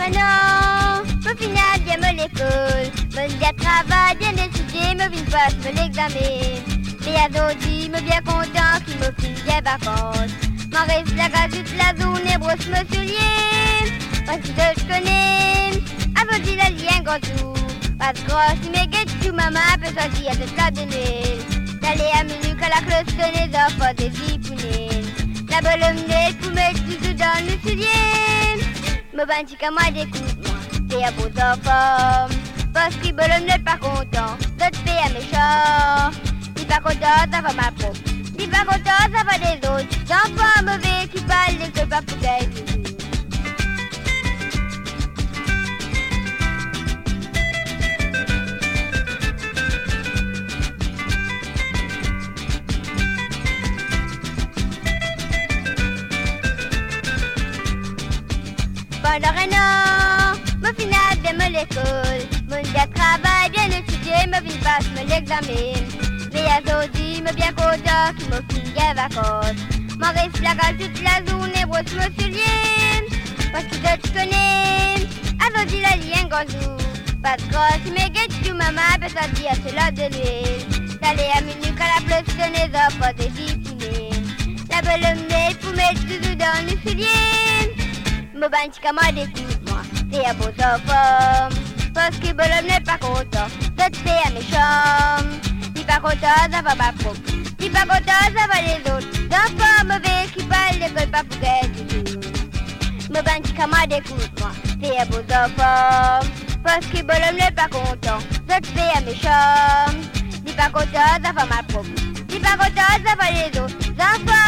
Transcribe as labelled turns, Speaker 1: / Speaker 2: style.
Speaker 1: non, au final, bien me l'école. Bonne bien travail, bien étudié, me vine passe me l'examen. Les adodis, me bien content, qui me finit bien vacances. M'en reste la grâce toute la journée, brosse me soulier. Parce que je connais, adodis la lien gros tout. Pas de grosse, si mes guettes tout maman, peut sortir à cette table de Noël. D'aller à menu quand la cloche sonne, les enfants des zipounines. La bolomnette pour mettre du tout dans le soulier. Me bandit qu'à moi d'écoute-moi, t'es à beaux enfants. Parce que bolomnette pas content, d'autres fait à méchant. Dis pas content, ça va ma propre. Dis pas content, ça va des autres. Enfants mauvais qui parlent, l'école pas pour gagner. Pendant un an, mon final bien me l'école. Mon gars travaille bien étudié, me vine passe me l'examen. Les azodis me bien content, qui me finit bien vacances. M'en reste la grâce toute la journée, brosse me soulier. Parce que je te connais, azodis la lien gazou. Pas de grosse, si mes guettes tout maman, peut sortir à cela de l'huile. D'aller à minute quand la pluie sonne, les enfants des zipounines. La bolomnette pour mettre tout dans le soulier. Me bandit qu'à moi d'écoute-moi, t'es à beaux enfants. Parce que bolom n'est pas content, d'autres fait à méchant. Dis pas content, ça va ma propre. Dis pas content, ça va les autres. Enfants mauvais qui parlent, l'école pas pour gagner. Me bandit qu'à moi d'écoute-moi, t'es à beaux enfants. Parce que bolom n'est pas content, d'autres fait à méchant. Dis pas content, ça va ma propre. Dis pas content, ça va les autres. Enfants